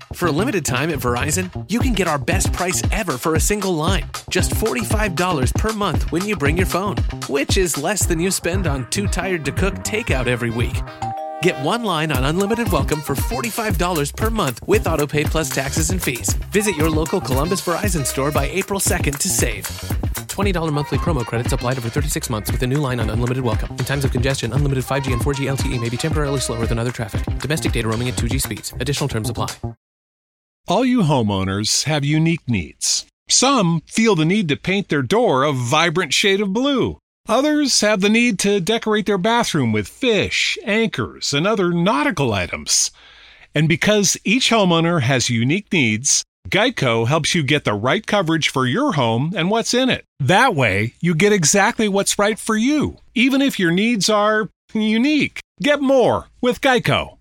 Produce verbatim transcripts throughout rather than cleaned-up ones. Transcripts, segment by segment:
For a limited time at Verizon, you can get our best price ever for a single line. Just forty-five dollars per month when you bring your phone, which is less than you spend on Too Tired to Cook takeout every week. Get one line on Unlimited Welcome for forty-five dollars per month with AutoPay plus taxes and fees. Visit your local Columbus Verizon store by April second to save. twenty dollars monthly promo credits applied over thirty-six months with a new line on Unlimited Welcome. In times of congestion, unlimited five G and four G L T E may be temporarily slower than other traffic. Domestic data roaming at two G speeds. Additional terms apply. All you homeowners have unique needs. Some feel the need to paint their door a vibrant shade of blue. Others have the need to decorate their bathroom with fish, anchors, and other nautical items. And because each homeowner has unique needs, Geico helps you get the right coverage for your home and what's in it. That way, you get exactly what's right for you, even if your needs are unique. Get more with Geico.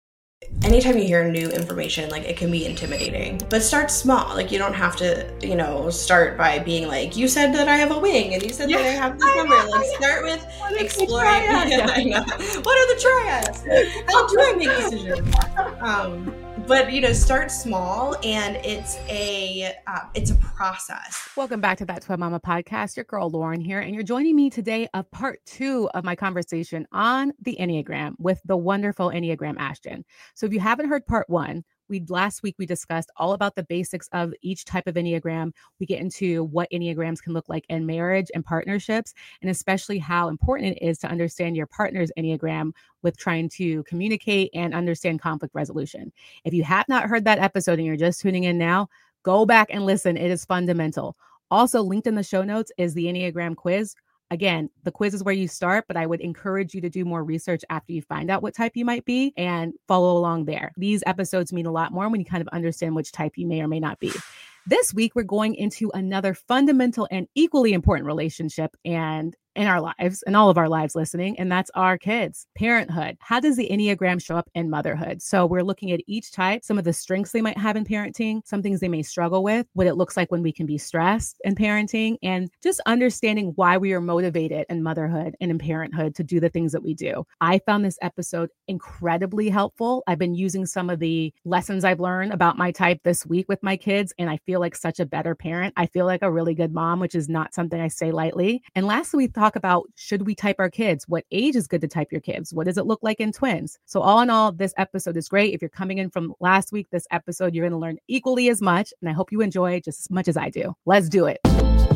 Anytime you hear new information, like, it can be intimidating, but start small. Like, you don't have to, you know, start by being like, you said that I have a wing and you said yeah, that I have this I number. Know, like, start with exploring. Yeah, I know. What are the triads? How do I make decisions? Um, but, you know, start small, and it's a uh, it's a process. Welcome back to That Twin Mama podcast. Your girl Lauren here, and you're joining me today of part two of my conversation on the Enneagram with the wonderful Enneagram Ashton. So if you haven't heard part one, we last week we discussed all about the basics of each type of Enneagram. We get into what Enneagrams can look like in marriage and partnerships, and especially how important it is to understand your partner's Enneagram with trying to communicate and understand conflict resolution. If you have not heard that episode and you're just tuning in now, go back and listen. It is fundamental. Also linked in the show notes is the Enneagram quiz. Again, the quiz is where you start, but I would encourage you to do more research after you find out what type you might be and follow along there. These episodes mean a lot more when you kind of understand which type you may or may not be. This week, we're going into another fundamental and equally important relationship and in our lives, in all of our lives listening, and that's our kids. Parenthood. How does the Enneagram show up in motherhood? So we're looking at each type, some of the strengths they might have in parenting, some things they may struggle with, what it looks like when we can be stressed in parenting, and just understanding why we are motivated in motherhood and in parenthood to do the things that we do. I found this episode incredibly helpful. I've been using some of the lessons I've learned about my type this week with my kids, and I feel like such a better parent. I feel like a really good mom, which is not something I say lightly. And lastly, we talk about, should we type our kids? What age is good to type your kids? What does it look like in twins? So all in all, this episode is great. If you're coming in from last week, this episode, you're going to learn equally as much. And I hope you enjoy just as much as I do. Let's do it.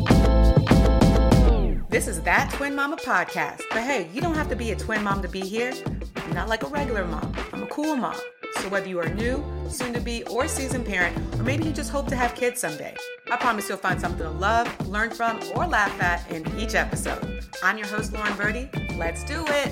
This is That Twin Mama podcast. But hey, you don't have to be a twin mom to be here. I'm not like a regular mom. I'm a cool mom. So whether you are new, soon to be, or seasoned parent, or maybe you just hope to have kids someday, I promise you'll find something to love, learn from, or laugh at in each episode. I'm your host, Lauren Birdie. Let's do it.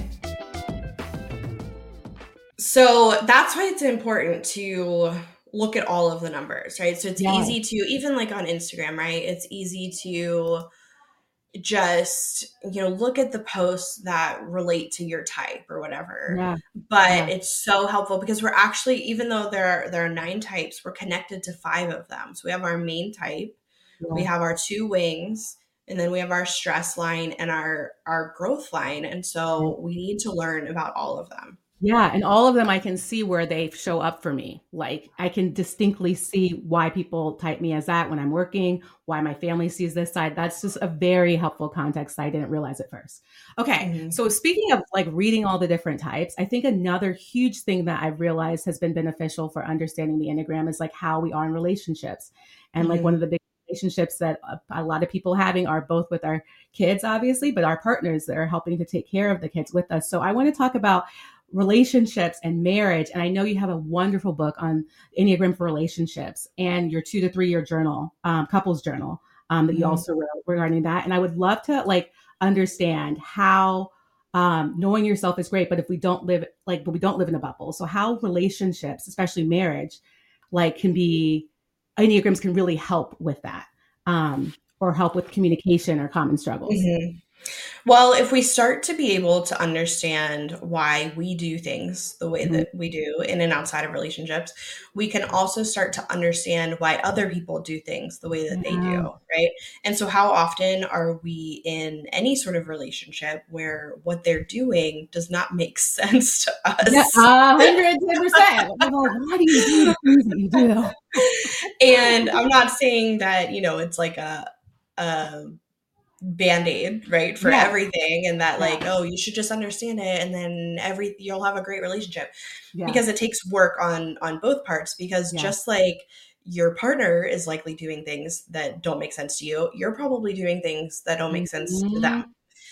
So that's why it's important to look at all of the numbers, right? So it's yeah. easy to, even like on Instagram, right? It's easy to just, you know, look at the posts that relate to your type or whatever. Yeah. But yeah. it's so helpful because we're actually, even though there are, there are nine types, we're connected to five of them. So we have our main type, yeah. we have our two wings, and then we have our stress line and our, our growth line. And so we need to learn about all of them. Yeah. And all of them, I can see where they show up for me. Like I can distinctly see why people type me as that when I'm working, why my family sees this side. That's just a very helpful context. I didn't realize at first. Okay. Mm-hmm. So speaking of like reading all the different types, I think another huge thing that I've realized has been beneficial for understanding the Enneagram is like how we are in relationships. And mm-hmm. like one of the big relationships that a, a lot of people having are both with our kids, obviously, but our partners that are helping to take care of the kids with us. So I want to talk about relationships and marriage. And I know you have a wonderful book on Enneagram for relationships and your two to three year journal, um, couples journal, um, that you mm-hmm. also wrote regarding that. And I would love to like understand how, um, knowing yourself is great, but if we don't live like, but we don't live in a bubble. So how relationships, especially marriage, like can be, Enneagrams can really help with that, um, or help with communication or common struggles. Mm-hmm. Well, if we start to be able to understand why we do things the way Mhm. that we do in and outside of relationships, we can also start to understand why other people do things the way that they Yeah. do, right? And so how often are we in any sort of relationship where what they're doing does not make sense to us? Yeah, uh, one hundred ten percent. I'm like, why do you do the things that you do? And I'm not saying that, you know, it's like a, a band-aid, right, for Yeah. everything, and that like, Yeah. oh, you should just understand it and then every you'll have a great relationship. Yeah. Because it takes work on on both parts, because Yeah. just like your partner is likely doing things that don't make sense to you, you're probably doing things that don't make sense to Mhm. them.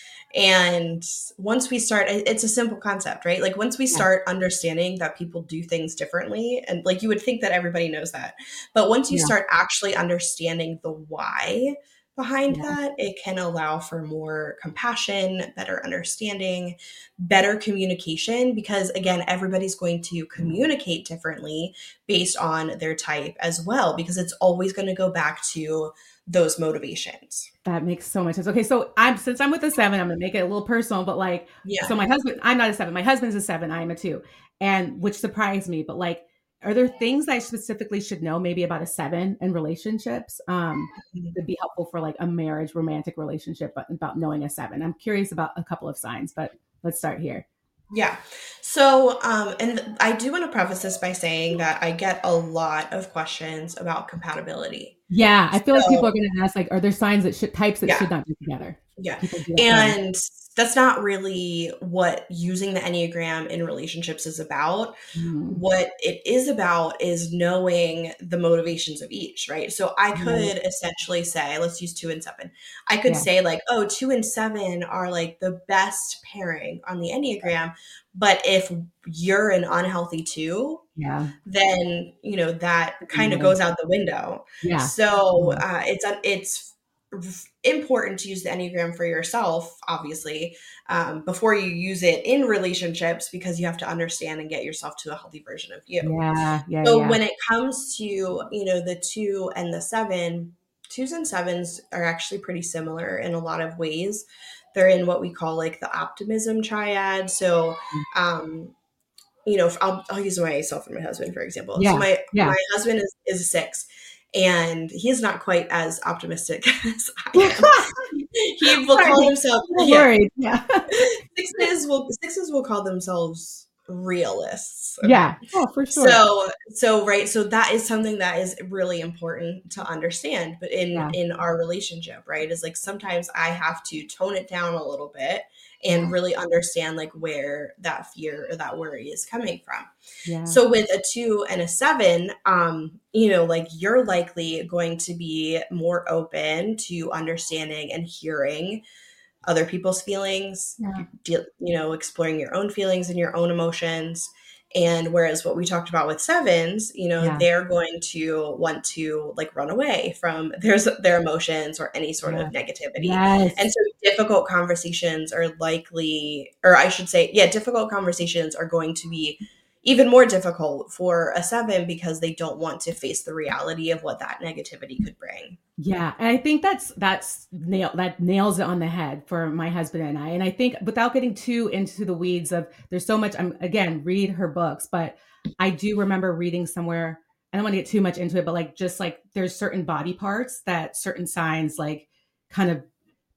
And once we start, it's a simple concept, right? Like once we Yeah. start understanding that people do things differently, and like you would think that everybody knows that, but once you Yeah. start actually understanding the why behind Yeah. that, it can allow for more compassion, better understanding, better communication, because again, everybody's going to communicate differently based on their type as well, because it's always going to go back to those motivations. That makes so much sense. Okay, so I'm since I'm with a seven, I'm gonna make it a little personal, but like, Yeah. so my husband, I'm not a seven. My husband's a seven. I am a two, and which surprised me. But like, are there things I specifically should know maybe about a seven and relationships? Um, that'd be helpful for like a marriage, romantic relationship, but about knowing a seven. I'm curious about a couple of signs, but let's start here. Yeah. So, um, and I do want to preface this by saying that I get a lot of questions about compatibility. Yeah, I feel So, like people are going to ask, like, are there signs that should types that Yeah. should not be together? Yeah. People do that. And that's not really what using the Enneagram in relationships is about. Mm. What it is about is knowing the motivations of each, right? So I could Right. essentially say, let's use two and seven. I could Yeah. say like, oh, two and seven are like the best pairing on the Enneagram. But if you're an unhealthy two, Yeah. then, you know, that kind of Yeah. goes out the window. Yeah. So Yeah. uh, it's uh, it's important to use the Enneagram for yourself, obviously, um, before you use it in relationships, because you have to understand and get yourself to a healthy version of you. Yeah. Yeah. So yeah. when it comes to, you know, the two and the seven, twos and sevens are actually pretty similar in a lot of ways. They're in what we call like the optimism triad. So, um, you know, I'll, I'll use myself and my husband, for example. Yeah. So my, Yeah. my husband is, is a six, and he's not quite as optimistic as I am. He will call himself, I'm yeah. worried. Yeah. Sixes will, sixes will call themselves realists. Yeah. Oh, for sure. So, so, right. So that is something that is really important to understand, but in, Yeah. in our relationship, right, is like, sometimes I have to tone it down a little bit and Yeah. really understand like where that fear or that worry is coming from. Yeah. So with a two and a seven, um, you know, like you're likely going to be more open to understanding and hearing other people's feelings, Yeah. de- you know, exploring your own feelings and your own emotions. And whereas what we talked about with sevens, you know, Yeah. they're going to want to like run away from their, their emotions or any sort Yeah. of negativity. Yes. And so difficult conversations are likely, or I should say, yeah, difficult conversations are going to be even more difficult for a seven, because they don't want to face the reality of what that negativity could bring. Yeah. And I think that's, that's nail, that nails it on the head for my husband and I. And I think without getting too into the weeds of, there's so much, I'm again, read her books, but I do remember reading somewhere, I don't want to get too much into it, but like, just like there's certain body parts that certain signs like kind of,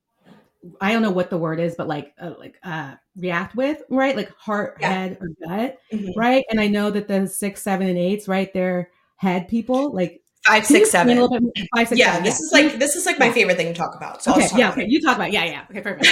I don't know what the word is, but like, uh, like, uh, react with, right? Like heart, Yeah. head, or gut, Mhm. right? And I know that the six, seven, and eights, right? They're head people, like Five, can you six, explain a seven. little bit more? Five, six, Yeah, seven, this yeah. is like this is like my Yeah. favorite thing to talk about. So I'll Okay, just talk yeah, about okay, it. you talk about it. Yeah, yeah, okay, perfect.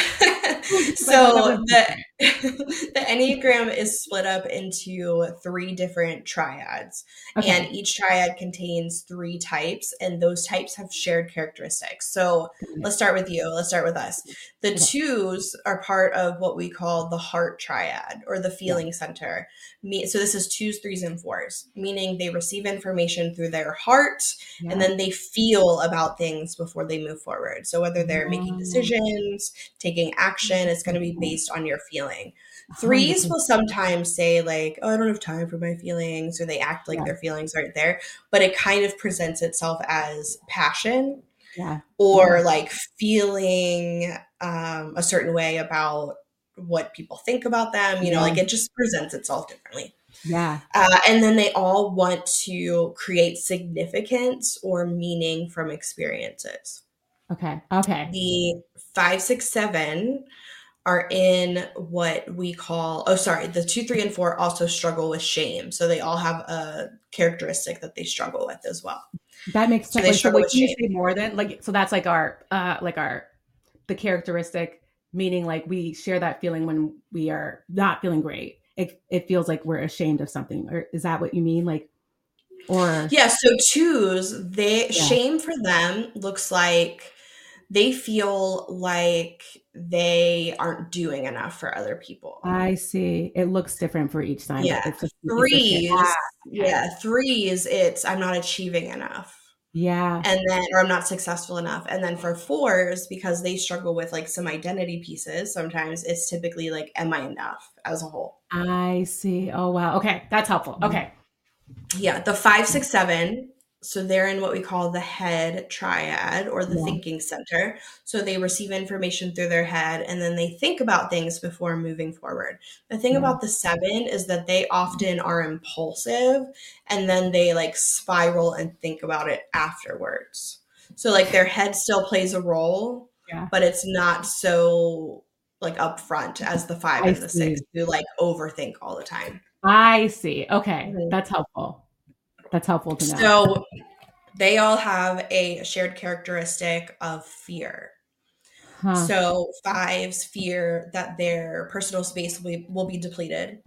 So the the Enneagram is split up into three different triads, Okay. and each triad contains three types, and those types have shared characteristics. So let's start with you. Let's start with us. The Okay. twos are part of what we call the heart triad, or the feeling center. Me- So this is twos, threes, and fours, meaning they receive information through their heart, Yeah. and then they feel about things before they move forward. So whether they're making Oh. decisions, taking action, it's going to be based on your feeling. Threes one hundred percent. will sometimes say like, oh, I don't have time for my feelings, or they act like Yeah. their feelings aren't there, but it kind of presents itself as passion. Yeah. or Yeah. like feeling um, a certain way about what people think about them. You know, Yeah. like it just presents itself differently. Yeah. Uh, and then they all want to create significance or meaning from experiences. Okay. Okay. The five, six, seven are in what we call, oh, sorry, the two, three, and four also struggle with shame. So they all have a characteristic that they struggle with as well. That makes So sense. they Like, so struggle wait, with can you shame. say more than like, so that's like our, uh, like our, the characteristic, meaning like we share that feeling when we are not feeling great. It, it feels like we're ashamed of something. Or is that what you mean? Like, or Yeah, so twos, they yeah, shame for them looks like they feel like they aren't doing enough for other people. I see. It looks different for each sign, but Yeah. it's just, it's the same. Ah, Threes, okay. yeah, threes, it's I'm not achieving enough. Yeah. And then, or I'm not successful enough. And then for fours, because they struggle with like some identity pieces, sometimes it's typically like, am I enough as a whole? I see. Oh, wow. Okay. That's helpful. Okay. Yeah. The five, six, seven. So they're in what we call the head triad or the Yeah. thinking center. So they receive information through their head and then they think about things before moving forward. The thing Yeah. about the seven is that they often are impulsive and then they like spiral and think about it afterwards. So like their head still plays a role, Yeah. but it's not so like upfront as the five I and the six see. who like overthink all the time. I see. Okay. Mhm. That's helpful. That's helpful to know. So they all have a shared characteristic of fear. Huh. So fives fear that their personal space will be, will be depleted.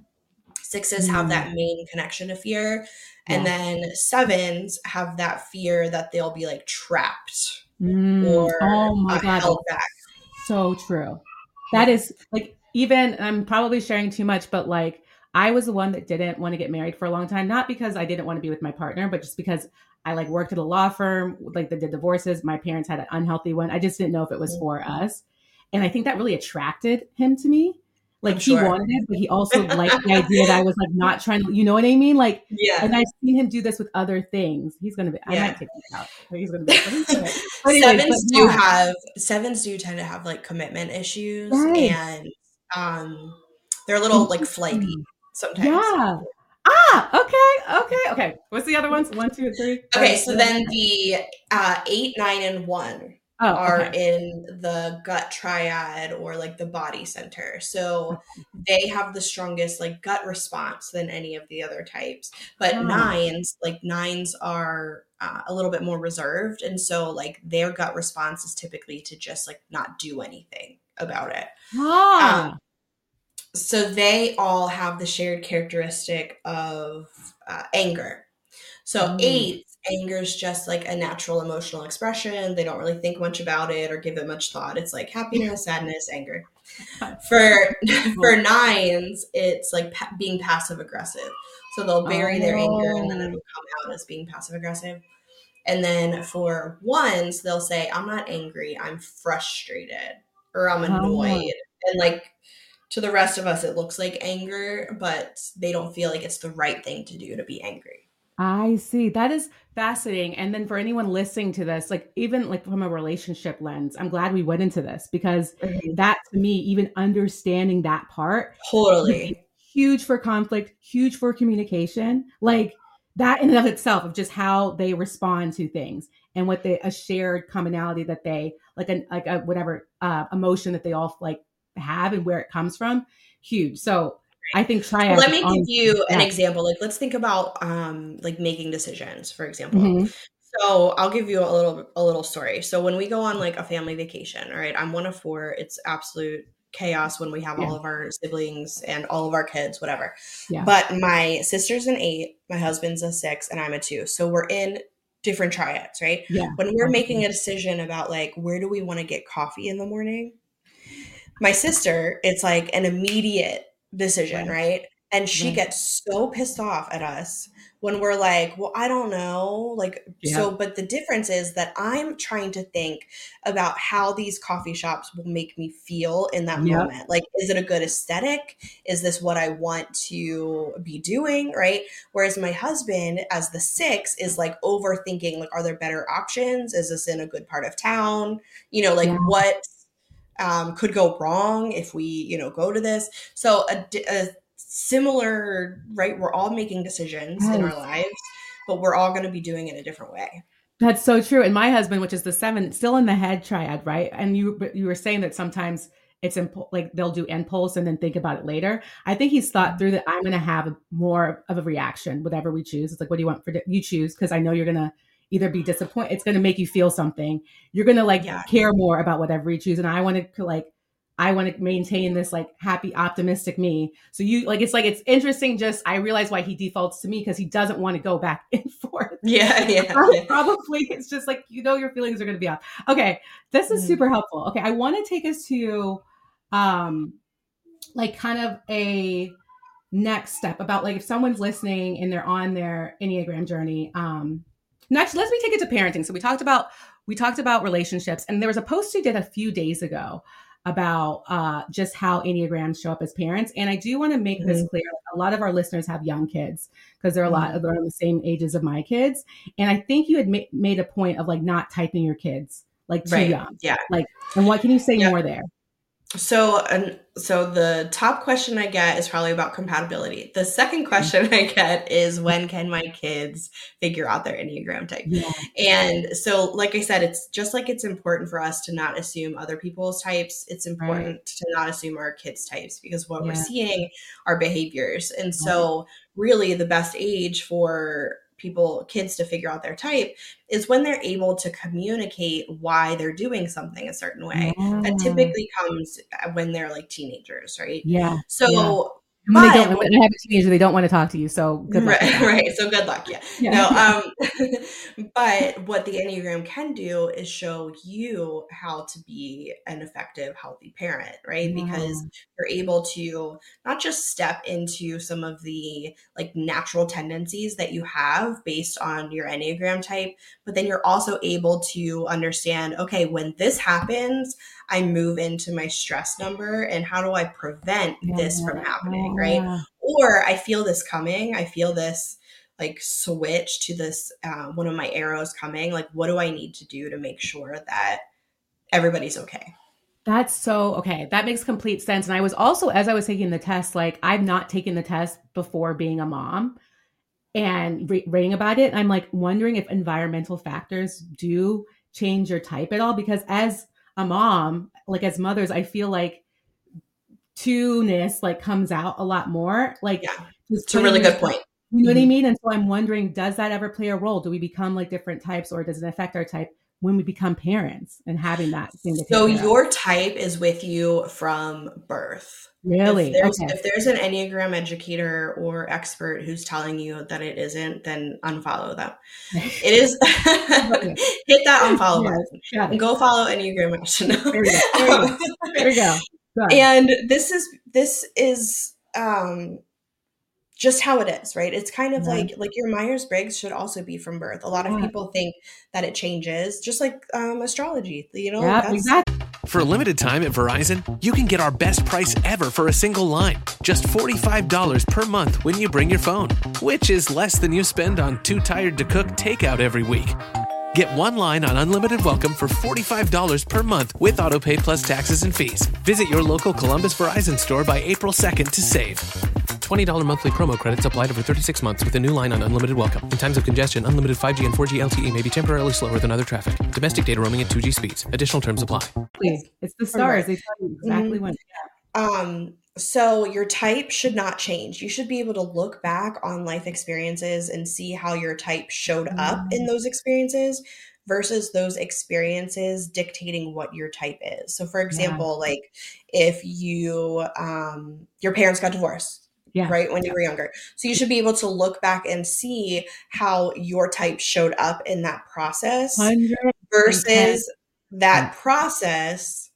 Sixes have Mm. that main connection to fear. And Yeah. then sevens have that fear that they'll be like trapped Mm. or Oh my uh, God. held back. So true. That is like, even I'm probably sharing too much, but like I was the one that didn't want to get married for a long time, not because I didn't want to be with my partner, but just because I like worked at a law firm, like that did divorces. My parents had an unhealthy one. I just didn't know if it was for us. And I think that really attracted him to me. Like I'm he sure. wanted it, but he also liked the idea that I was like not trying to, you know what I mean? Like, Yeah. and I've seen him do this with other things. He's going to be, I Yeah. might take him out. He's going to be, but anyways, Sevens but do yeah. have sevens do tend to have like commitment issues Yes. and um they're a little like flighty Interesting. sometimes. Yeah. Ah, okay, okay, okay. What's the other ones? One, two, and three. Okay, Five, so six, then the uh, eight, nine, and one oh, are okay. in the gut triad or like the body center. So they have the strongest like gut response than any of the other types. But Oh. nines, like nines are uh, a little bit more reserved. And so like their gut response is typically to just like not do anything about it. Ah. Um, so they all have the shared characteristic of uh, anger. So Mm. eight, anger is just like a natural emotional expression. They don't really think much about it or give it much thought. It's like happiness, sadness, anger. For for nines, it's like pa- being passive aggressive. So they'll bury their anger and then Oh. it'll come out as being passive aggressive. And then for ones, they'll say, I'm not angry, I'm frustrated or I'm Ah. annoyed. And like to the rest of us, it looks like anger, but they don't feel like it's the right thing to do to be angry. I see. That is fascinating. And then for anyone listening to this, like even like from a relationship lens, I'm glad we went into this because Mhm. that to me, even understanding that part, Totally. huge for conflict, huge for communication, like that in and of itself of just how they respond to things and what they, a shared commonality that they like, a, like a, whatever uh, emotion that they all like have and where it comes from. Huge. So I think triad. Well, let me give honestly, you an yeah. example. Like, let's think about um, like making decisions, for example. Mhm. So I'll give you a little a little story. So when we go on like a family vacation, all right, I'm one of four. It's absolute chaos when we have Yeah. all of our siblings and all of our kids, whatever. Yeah. But my sister's an eight, my husband's a six, and I'm a two. So we're in different triads, right? Yeah. When we're Okay. making a decision about like where do we want to get coffee in the morning, my sister, it's like an immediate decision, Right. right? And she Right. gets so pissed off at us when we're like, well, I don't know. Like, Yeah. so, but the difference is that I'm trying to think about how these coffee shops will make me feel in that Yep. moment. Like, is it a good aesthetic? Is this what I want to be doing? Right. Whereas my husband, as the six, is like overthinking, like, are there better options? Is this in a good part of town? You know, like Yeah. what um, could go wrong if we, you know, go to this? So a, a similar, right? We're all making decisions Yes. in our lives, but we're all going to be doing it a different way. That's so true. And my husband, which is the seven, still in the head triad, right? And you you were saying that sometimes it's imp- like they'll do impulse and then think about it later. I think he's thought through that I'm going to have more of a reaction, whatever we choose. It's like, what do you want for di- you choose? Because I know you're going to either be disappointed. It's going to make you feel something. You're going to like Yeah. care more about whatever you choose. And I want to like, I want to maintain this like happy, optimistic me. So you like, it's like, it's interesting. Just, I realize why he defaults to me because he doesn't want to go back and forth. Yeah. Yeah. Probably, yeah. probably it's just like, you know, your feelings are going to be off. Okay. This is Mhm. super helpful. Okay. I want to take us to, um, like kind of a next step about like, if someone's listening and they're on their Enneagram journey, um, next, let's me take it to parenting. So we talked about, we talked about relationships, and there was a post you did a few days ago about uh, just how Enneagrams show up as parents. And I do want to make Mhm. this clear. A lot of our listeners have young kids because they're a lot of, they're around the same ages of my kids. And I think you had ma- made a point of like not typing your kids like too Right. young. Yeah. Like, and what can you say Yeah. more there? So, and so the top question I get is probably about compatibility. The second question I get is, when can my kids figure out their Enneagram type? Yeah. And so, like I said, it's just like it's important for us to not assume other people's types. It's important Right. to not assume our kids' types, because what we're Yeah. seeing are behaviors. And so, really, the best age for people, kids, to figure out their type is when they're able to communicate why they're doing something a certain way. That Yeah. typically comes when they're like teenagers, right? Yeah. So, yeah. And when they but don't, when they have a teenager, they don't want to talk to you. So good luck. with right, that. right. So good luck. Yeah. Yeah. No, um, but what the Enneagram can do is show you how to be an effective, healthy parent, right? Because you're able to not just step into some of the like natural tendencies that you have based on your Enneagram type, but then you're also able to understand, okay, when this happens, I move into my stress number, and how do I prevent this from happening, right? Yeah. Or I feel this coming. I feel this like switch to this, uh, one of my arrows coming. Like, what do I need to do to make sure that everybody's okay? That's so, okay. That makes complete sense. And I was also, as I was taking the test, like I've not taken the test before being a mom and re- reading about it. I'm like wondering if environmental factors do change your type at all, because as a mom, like as mothers, I feel like two-ness like comes out a lot more. Like, Yeah, just it's a really putting good point. You know what I Mhm. mean? And so I'm wondering, does that ever play a role? Do we become like different types, or does it affect our type when we become parents and having that thing to take So care of? your type is with you from birth. Really? If there's, Okay. if there's an Enneagram educator or expert who's telling you that it isn't, then unfollow them. It is hit that unfollow Yes, button got and it. go follow Enneagram Master. No. There we go. There we go. There we go. Good. And this is this is um just how it is, right? It's kind of Yeah. like like your Myers-Briggs should also be from birth. A lot of Yeah. people think that it changes, just like um astrology. You know, Yeah, that's exactly. For a limited time at Verizon, you can get our best price ever for a single line. Just forty-five dollars per month when you bring your phone, which is less than you spend on Too Tired to Cook takeout every week. Get one line on Unlimited Welcome for forty-five dollars per month with AutoPay plus taxes and fees. Visit your local Columbus Verizon store by April second to save. twenty dollars monthly promo credits applied over thirty-six months with a new line on Unlimited Welcome. In times of congestion, unlimited five G and four G L T E may be temporarily slower than other traffic. Domestic data roaming at two G speeds. Additional terms apply. It's the stars. They tell you exactly when. Um, so your type should not change. You should be able to look back on life experiences and see how your type showed up in those experiences versus those experiences dictating what your type is. So for example, like if you, um, your parents got divorced, Yeah. right, when you were younger. So you should be able to look back and see how your type showed up in that process one hundred versus that process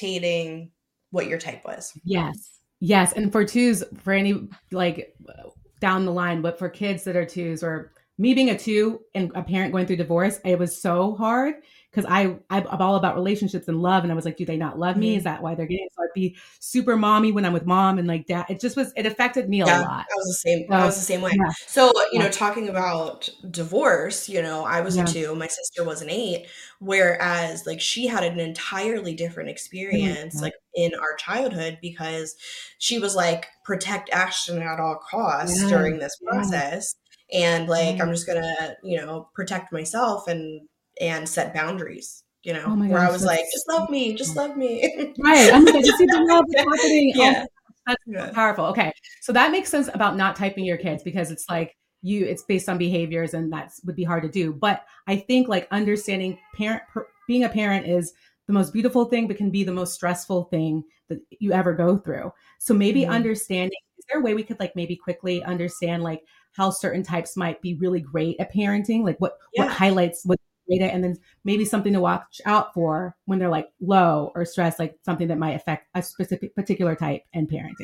dictating what your type was. Yes. Yes. And for twos, for any, like, down the line, but for kids that are twos, or me being a two and a parent going through divorce, it was so hard because I, I'm all about relationships and love. And I was like, do they not love me? Mm-hmm. Is that why they're getting it? So I'd be super mommy when I'm with mom and like dad. It just was, it affected me a yeah, lot. I was the same. So, I was the same way. Yeah. So, you yeah. know, talking about divorce, you know, I was yeah. a two, my sister was an eight, whereas like she had an entirely different experience mm-hmm. like in our childhood, because she was like, protect Ashton at all costs yeah. during this process. Yeah. And like, yeah. I'm just gonna, you know, protect myself and, and set boundaries, you know, oh where gosh, I was like, just love me, just love me. Right. I'm like, just see the love that's happening. Yeah. Oh, that's yeah. powerful. Okay. So that makes sense about not typing your kids, because it's like you, it's based on behaviors, and that's would be hard to do. But I think like understanding parent, per, being a parent is the most beautiful thing, but can be the most stressful thing that you ever go through. So maybe mm-hmm. understanding, is there a way we could like maybe quickly understand like how certain types might be really great at parenting? Like what, yeah. what highlights, what data, and then maybe something to watch out for when they're like low or stressed, like something that might affect a specific particular type in parenting.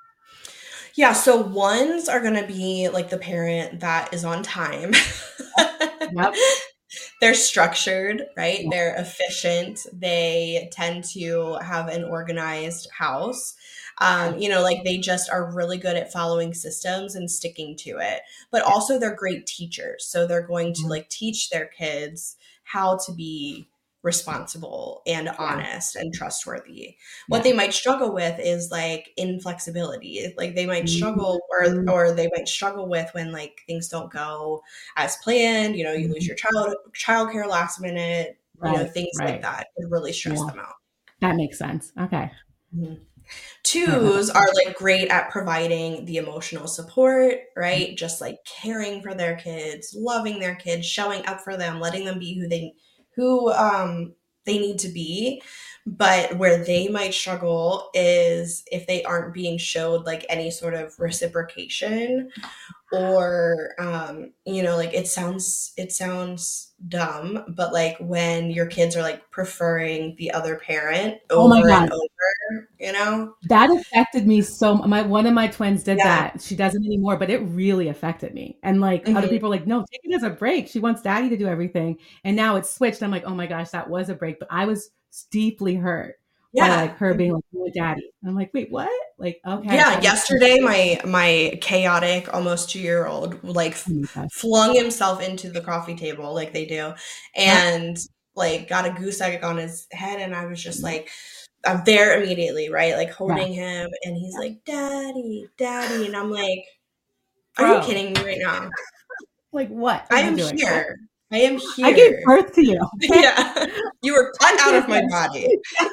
Yeah. So ones are going to be like the parent that is on time. Yep. They're structured, right? Yep. They're efficient. They tend to have an organized house. Um, you know, like they just are really good at following systems and sticking to it, but also they're great teachers. So they're going to like teach their kids how to be responsible and honest and trustworthy. What yeah. they might struggle with is like inflexibility. Like they might struggle or, or they might struggle with when like things don't go as planned, you know, you lose your child, childcare last minute, right. you know, things right. like that. It really stress yeah. them out. That makes sense. Okay. Mm-hmm. Twos are like great at providing the emotional support, right? Just like caring for their kids, loving their kids, showing up for them, letting them be who they who um they need to be. But where they might struggle is if they aren't being showed like any sort of reciprocation, or um you know, like it sounds it sounds dumb, but like when your kids are like preferring the other parent over oh my God. and over, you know, that affected me so my one of my twins did yeah. that. She doesn't anymore, but it really affected me. And like mm-hmm. other people are like, no, take it as a break. She wants daddy to do everything. And now it's switched. I'm like, oh my gosh, that was a break. But I was deeply hurt yeah. by like her being like, oh, daddy. And I'm like, wait, what? Like, okay. Yeah. Yesterday, my my chaotic almost two year old like oh flung himself into the coffee table like they do, and yeah. like got a goose egg on his head, and I was just like, I'm there immediately, right? Like holding yeah. him, and he's like, daddy, daddy, and I'm like, are Bro. you kidding me right now? Like what? I am here. I am here. I gave birth to you. Yeah. You were cut out of my body.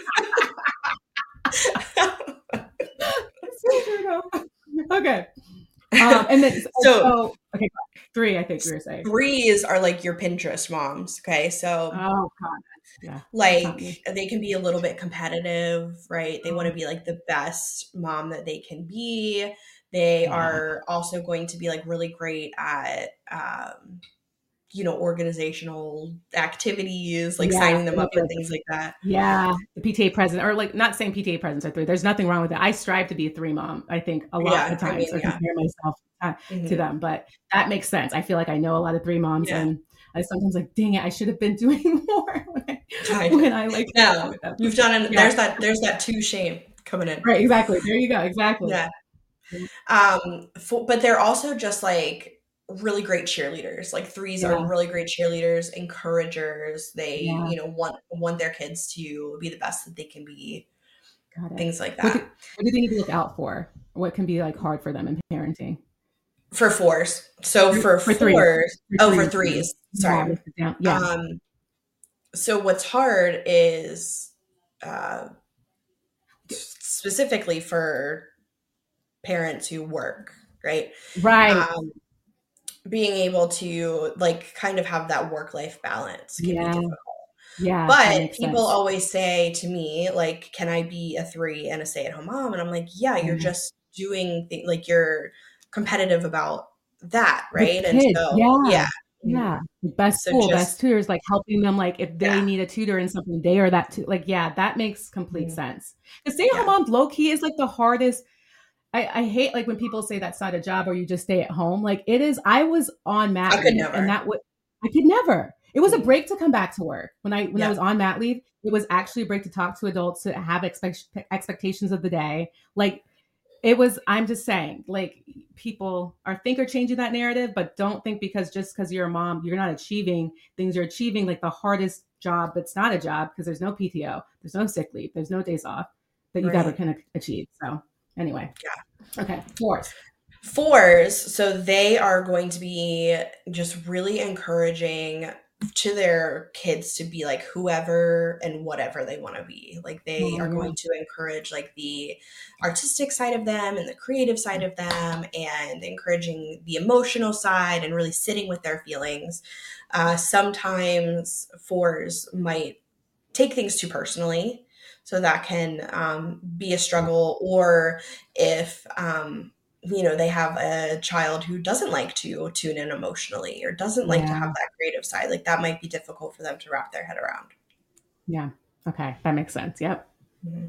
Okay. Um, and then, so, so, okay, three, I think we were saying. Threes are like your Pinterest moms. Okay. So, oh, God. Yeah. Like they can be a little bit competitive, right? They want to be like the best mom that they can be. They yeah. are also going to be like really great at, um, you know, organizational activities, like yeah, signing them up and things like that. Yeah. The P T A president, or like not saying P T A presidents are three. There's nothing wrong with it. I strive to be a three mom, I think a lot yeah, of times, I mean, or yeah. compare myself uh, mm-hmm. to them, but that makes sense. I feel like I know a lot of three moms yeah. and I sometimes like, dang it, I should have been doing more when I, when I like, no, you've done it. Yeah. There's that, there's that two shame coming in. Right. Exactly. There you go. Exactly. Yeah. Um, for, but they're also just like, really great cheerleaders. Like threes yeah. are really great cheerleaders, encouragers. They, yeah. you know, want want their kids to be the best that they can be. Things like that. What do, what do they need to look out for? What can be like hard for them in parenting? For fours. So for, for, for fours, for oh, for threes. Sorry. Yeah. yeah. Um, so what's hard is uh, specifically for parents who work, right? Right. Um, being able to like kind of have that work-life balance can yeah. be difficult. Yeah. But people sense. always say to me, like, can I be a three and a stay-at-home mom? And I'm like, yeah, you're mm-hmm. just doing th- like you're competitive about that, right? And so yeah. yeah. Yeah. Best so school, just, best tutors, like helping them, like if they yeah. need a tutor in something, they are that too. Like, yeah, that makes complete mm-hmm. sense. The stay-at-home yeah. mom low key is like the hardest. I, I hate like when people say that's not a job or you just stay at home. Like it is. I was on mat I could leave never. and that would, I could never. It was a break to come back to work. When I, when Yeah. I was on mat leave, it was actually a break to talk to adults, to have expect, expectations of the day. Like it was, I'm just saying, like people are think are changing that narrative, but don't think because just because you're a mom, you're not achieving things you're achieving, like the hardest job that's not a job because there's no P T O, there's no sick leave, there's no days off that you've Right. ever can achieve. So anyway. Yeah. Okay. Fours. Fours. So they are going to be just really encouraging to their kids to be like whoever and whatever they want to be. Like they Oh, are yeah. going to encourage like the artistic side of them and the creative side of them, and encouraging the emotional side and really sitting with their feelings. Uh, sometimes fours might take things too personally. So that can um, be a struggle. Or if, um, you know, they have a child who doesn't like to tune in emotionally or doesn't like to Yeah. have that creative side, like that might be difficult for them to wrap their head around. Yeah. Okay. That makes sense. Yep. Mm-hmm.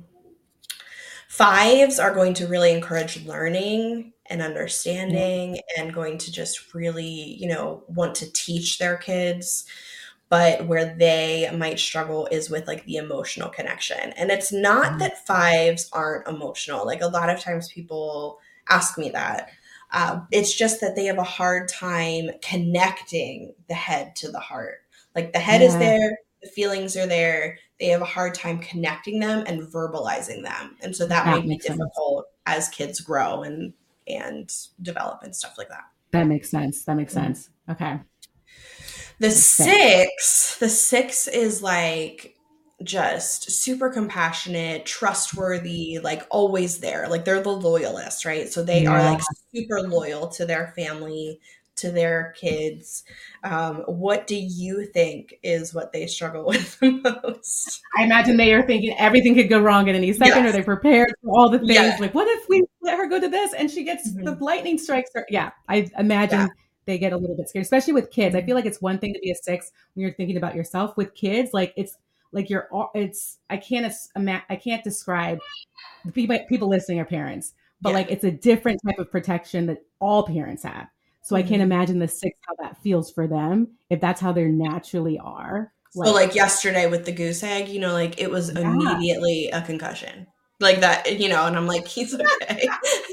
Fives are going to really encourage learning and understanding, and going to just really, you know, want to teach their kids. But where they might struggle is with like the emotional connection. And it's not Mm-hmm. that fives aren't emotional. Like a lot of times people ask me that. Uh, it's just that they have a hard time connecting the head to the heart. Like the head Yeah. is there, the feelings are there. They have a hard time connecting them and verbalizing them. And so that, That might be makes sense. difficult as kids grow and and develop and stuff like that. That makes sense. That makes Mhm. sense. Okay. The Makes sense. six, the six is like just super compassionate, trustworthy, like always there. Like they're the loyalists, right? So they are Yeah. like super loyal to their family, to their kids. Um, what do you think is what they struggle with the most? I imagine they are thinking everything could go wrong at any second, or Yes. they're prepared for all the things. Yeah. Like, what if we let her go to this and she gets Mhm. the lightning strikes her? Yeah. I imagine Yeah. they get a little bit scared, especially with kids. I feel like it's one thing to be a six when you're thinking about yourself. With kids, like it's like you're, all- it's, I can't, as- ima- I can't describe the people, people listening are parents, but Yeah. like it's a different type of protection that all parents have. So I can't Mhm. imagine the six, how that feels for them, if that's how they naturally are. So like yesterday with the goose egg, you know, like it was Yeah. immediately a concussion. Like that, you know, and I'm like, he's okay.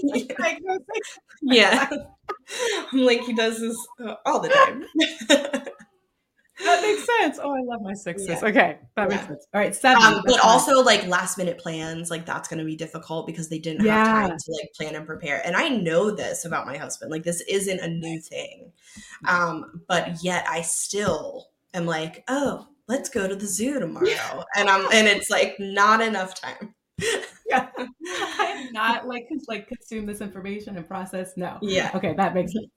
Yeah. I'm like, he does this uh, all the time. That makes sense. Oh, I love my sixes. Yeah. Okay, that makes Yeah. sense. All right, seven. Um, That's but fine. also like last minute plans, like that's going to be difficult because they didn't have Yeah. time to like plan and prepare. And I know this about my husband. Like this isn't a new thing. Um, but yet I still am like, oh, let's go to the zoo tomorrow. And I'm and it's like not enough time. Yeah. I am not like like consume this information and process. No. Yeah. Okay, that makes sense.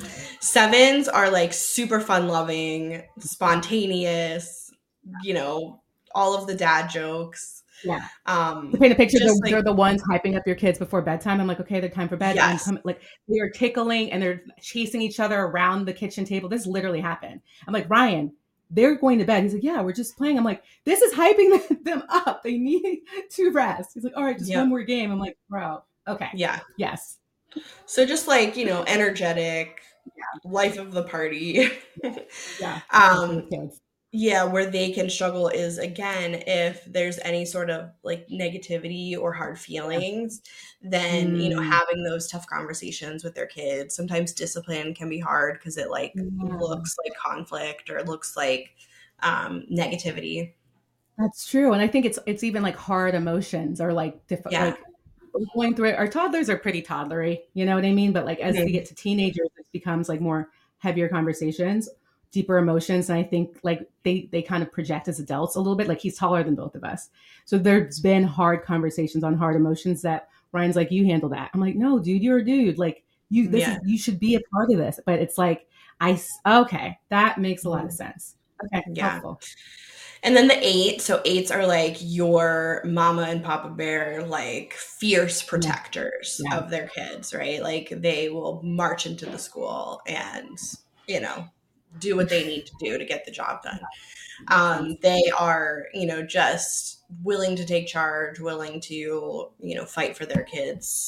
Sevens are like super fun loving, spontaneous, you know, all of the dad jokes. Yeah. Um, To paint a picture, they're, just like- they're the ones hyping up your kids before bedtime. I'm like, okay, they're time for bed. And Yes. come, like they are tickling and they're chasing each other around the kitchen table. This literally happened. I'm like, Ryan, they're going to bed. He's like, yeah, we're just playing. I'm like, this is hyping them up. They need to rest. He's like, all right, just Yep. one more game. I'm like, bro, okay. yeah. Yes. So just like, you know, energetic, life of the party. Yeah. um, With kids. yeah, where they can struggle is again, if there's any sort of like negativity or hard feelings, then, you know, Mm. having those tough conversations with their kids. Sometimes discipline can be hard because it like Yeah. looks like conflict or it looks like um, negativity. That's true. And I think it's it's even like hard emotions or like diff- Yeah. like going through it. Our toddlers are pretty toddlery, you know what I mean? But like as Mhm. we get to teenagers, it becomes like more heavier conversations, deeper emotions. And I think like they they kind of project as adults a little bit. Like he's taller than both of us. So there's been hard conversations on hard emotions that Ryan's like, you handle that. I'm like, no, dude, you're a dude. Like you this Yeah. is you should be a part of this. But it's like I s- okay, that makes a lot of sense. Okay, Yeah. helpful. And then the eight, so eights are like your mama and papa bear, like fierce protectors Yeah. of their kids, right? Like they will march into the school and, you know, do what they need to do to get the job done. Um, they are, you know, just willing to take charge, willing to, you know, fight for their kids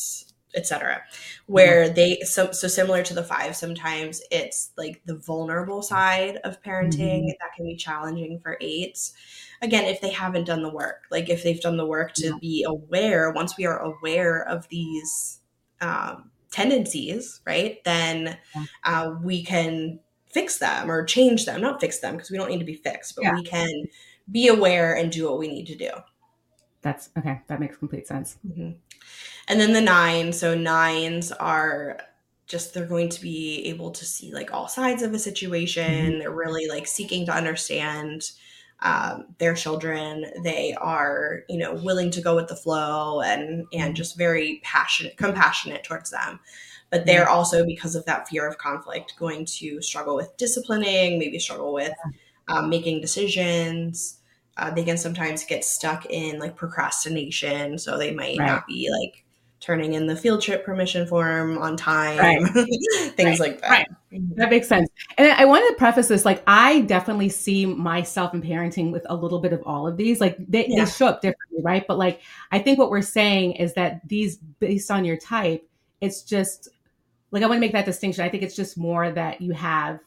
et cetera, where mm-hmm. they, so, so similar to the five, sometimes it's like the vulnerable side of parenting mm-hmm. that can be challenging for eights. Again, if they haven't done the work, like if they've done the work to yeah. be aware, once we are aware of these um, tendencies, right, then yeah. uh, we can fix them or change them, not fix them because we don't need to be fixed, but yeah. we can be aware and do what we need to do. That's okay. That makes complete sense. Mm-hmm. And then the nine, so nines are just, they're going to be able to see like all sides of a situation. Mm-hmm. They're really like seeking to understand um, their children. They are, you know, willing to go with the flow and, and just very passionate, compassionate towards them. But they're yeah. also, because of that fear of conflict, going to struggle with disciplining, maybe struggle with um, making decisions. Uh, they can sometimes get stuck in like procrastination. So they might right. not be like turning in the field trip permission form on time, right. things right. like that. Right. That makes sense. And I wanted to preface this, like, I definitely see myself in parenting with a little bit of all of these, like they, yeah. they show up differently. Right. But like, I think what we're saying is that these, based on your type, it's just like, I want to make that distinction. I think it's just more that you have,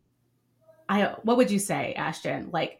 I, what would you say, Ashton? Like,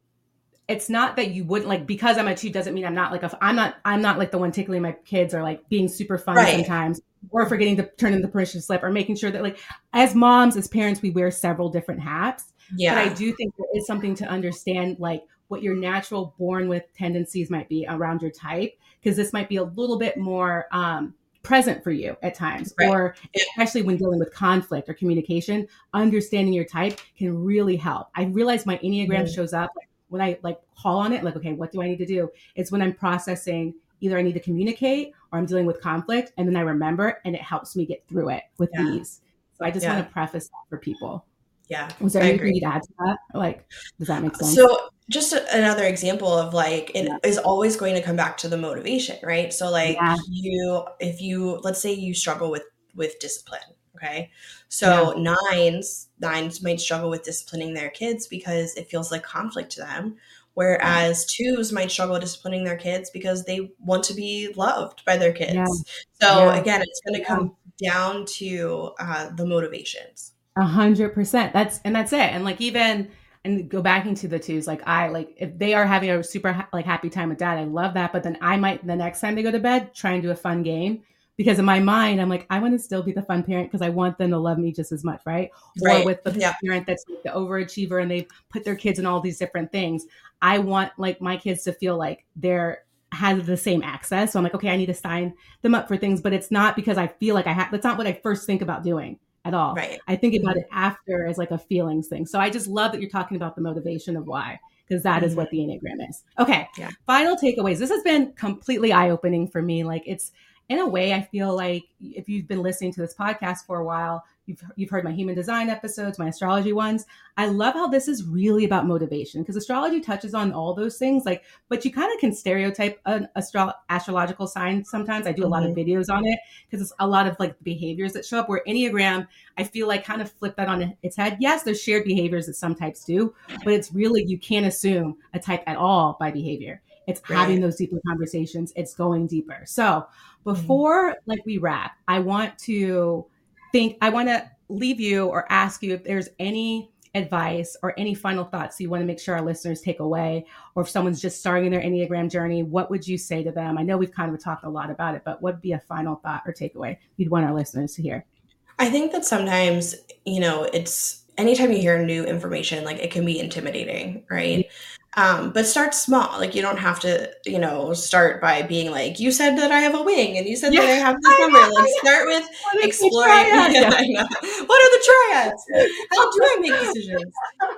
it's not that you wouldn't, like, because I'm a two doesn't mean I'm not like a, I'm not, I'm not like the one tickling my kids or like being super fun right. sometimes, or forgetting to turn in the permission slip, or making sure that, like, as moms, as parents, we wear several different hats. Yeah. But I do think there is something to understand, like, what your natural born with tendencies might be around your type, because this might be a little bit more um, present for you at times, right. or especially when dealing with conflict or communication, understanding your type can really help. I realize my Enneagram mm-hmm. shows up like, when I like call on it, like, okay, what do I need to do? It's when I'm processing, either I need to communicate or I'm dealing with conflict, and then I remember, and it helps me get through it with yeah. ease. So I just yeah. want to preface that for people. Yeah. Was there I anything agree. You'd add to that? Like, does that make sense? So just a, another example of like, it yeah. is always going to come back to the motivation, right? So like yeah. you, if you, let's say you struggle with, with discipline. Okay. So yeah. nines, nines might struggle with disciplining their kids because it feels like conflict to them. Whereas twos might struggle disciplining their kids because they want to be loved by their kids. Yeah. So yeah. again, it's going to come yeah. down to uh, the motivations. A hundred percent. That's, and that's it. And like, even, and go back into the twos, like I, like if they are having a super ha- like happy time with dad, I love that. But then I might, the next time they go to bed, try and do a fun game. Because in my mind, I'm like, I want to still be the fun parent because I want them to love me just as much, right? right. Or with the yeah. parent that's like the overachiever and they put their kids in all these different things. I want like my kids to feel like they're have the same access. So I'm like, okay, I need to sign them up for things, but it's not because I feel like I have. That's not what I first think about doing at all. Right. I think about mm-hmm. it after as like a feelings thing. So I just love that you're talking about the motivation of why, because that mm-hmm. is what the Enneagram is. Okay. Yeah. Final takeaways. This has been completely eye-opening for me. Like it's, in a way, I feel like if you've been listening to this podcast for a while, you've you've heard my human design episodes, my astrology ones. I love how this is really about motivation, because astrology touches on all those things. Like, but you kind of can stereotype an astro- astrological sign sometimes. I do a mm-hmm. lot of videos on it because it's a lot of like behaviors that show up. Where Enneagram, I feel like kind of flip that on its head. Yes, there's shared behaviors that some types do, but it's really, you can't assume a type at all by behavior. It's right. having those deeper conversations. It's going deeper. So before mm-hmm. like we wrap, I want to think, I want to leave you or ask you if there's any advice or any final thoughts you want to make sure our listeners take away, or if someone's just starting their Enneagram journey, what would you say to them? I know we've kind of talked a lot about it, but what would be a final thought or takeaway you'd want our listeners to hear? I think that sometimes, you know, it's anytime you hear new information, like it can be intimidating, right? Um, but start small. Like you don't have to, you know, start by being like, you said that I have a wing and you said yeah, that I have this number. Like start with exploring. Yeah, I know. What are the triads? How do I make decisions?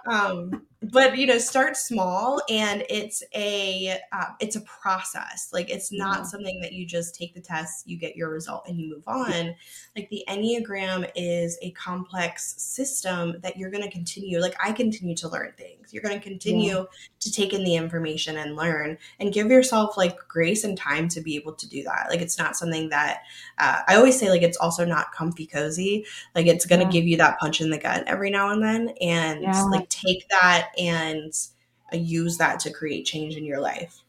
Um, but, you know, start small, and it's a, uh, it's a process. Like it's not yeah. something that you just take the test, you get your result and you move on. Like the Enneagram is a complex system that you're going to continue. Like I continue to learn things. You're going to continue yeah. to take in the information and learn, and give yourself like grace and time to be able to do that. Like it's not something that uh, I always say, like it's also not comfy cozy. Like it's going to yeah. give you that punch in the gut every now and then, and yeah. like take that and uh, use that to create change in your life.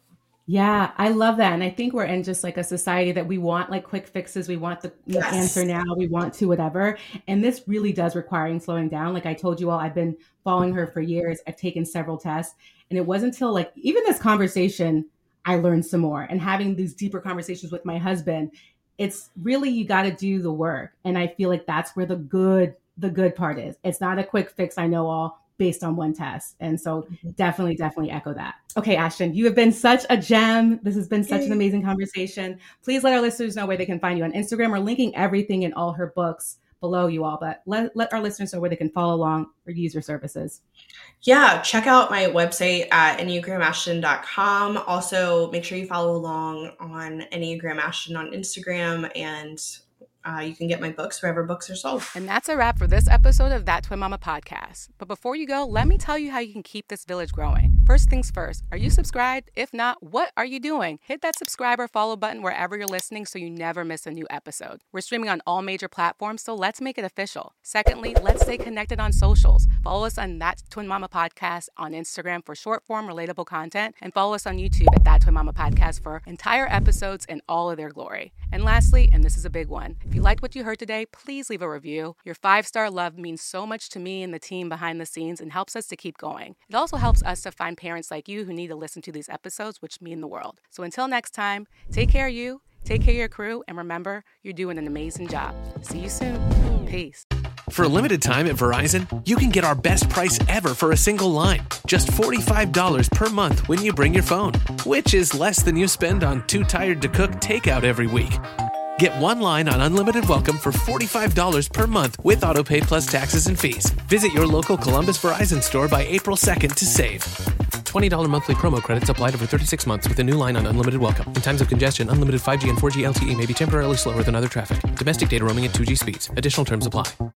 Yeah, I love that. And I think we're in just like a society that we want like quick fixes. We want the yes. answer now. We want to whatever. And this really does require slowing down. Like I told you all, I've been following her for years. I've taken several tests. And it wasn't until like even this conversation, I learned some more. And having these deeper conversations with my husband, it's really, you got to do the work. And I feel like that's where the good, the good part is. It's not a quick fix. I know all based on one test. And so definitely, definitely echo that. Okay, Ashton, you have been such a gem. This has been such an amazing conversation. Please let our listeners know where they can find you on Instagram. We're linking everything in all her books below you all, but let, let our listeners know where they can follow along or use your services. Yeah, check out my website at enneagram ashton dot com. Also, make sure you follow along on Enneagram Ashton on Instagram, and Uh, you can get my books wherever books are sold. And that's a wrap for this episode of That Twin Mama podcast. But before you go, let me tell you how you can keep this village growing. First things first, are you subscribed? If not, what are you doing? Hit that subscribe or follow button wherever you're listening so you never miss a new episode. We're streaming on all major platforms, so let's make it official. Secondly, let's stay connected on socials. Follow us on That Twin Mama podcast on Instagram for short form relatable content, and follow us on YouTube at That Twin Mama podcast for entire episodes in all of their glory. And lastly, and this is a big one, if you liked what you heard today, please leave a review. Your five-star love means so much to me and the team behind the scenes and helps us to keep going. It also helps us to find parents like you who need to listen to these episodes, which mean the world. So until next time, take care of you, take care of your crew, and remember, you're doing an amazing job. See you soon. Peace. For a limited time at Verizon, you can get our best price ever for a single line. Just forty-five dollars per month when you bring your phone, which is less than you spend on Too Tired to Cook takeout every week. Get one line on Unlimited Welcome for forty-five dollars per month with AutoPay plus taxes and fees. Visit your local Columbus Verizon store by April second to save. twenty dollars monthly promo credits applied over thirty-six months with a new line on Unlimited Welcome. In times of congestion, unlimited five G and four G L T E may be temporarily slower than other traffic. Domestic data roaming at two G speeds. Additional terms apply.